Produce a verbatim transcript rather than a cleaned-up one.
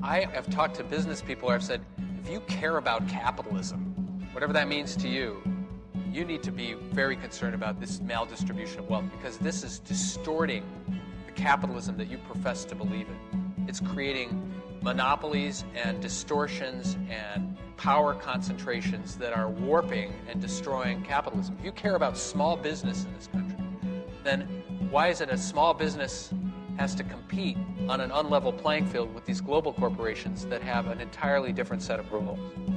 I have talked to business people where I've said, if you care about capitalism, whatever that means to you, you need to be very concerned about this maldistribution of wealth, because this is distorting the capitalism that you profess to believe in. It's creating monopolies and distortions and power concentrations that are warping and destroying capitalism. If you care about small business in this country, then why is it a small business has to compete on an unlevel playing field with these global corporations that have an entirely different set of rules?